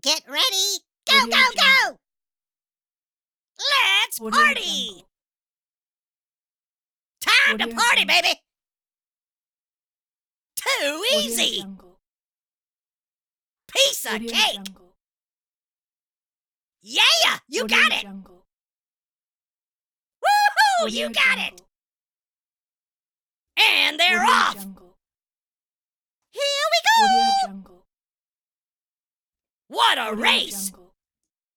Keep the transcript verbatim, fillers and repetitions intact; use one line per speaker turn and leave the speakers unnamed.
Get ready. Go,
Audio
go, go!
Jungle.
Let's
Audio
party!
Jungle.
Time to
Audio
party,
Jungle.
baby! Too
Audio
easy!
Jungle.
Piece of
Audio
cake!
Jungle.
Yeah, you
Audio
got it!
Jungle.
Woohoo!
Audio
You got it!
Jungle.
And they're
Audio
off!
Jungle.
Here we
Audio
go!
Jungle.
What a
Audio
race!
Jungle.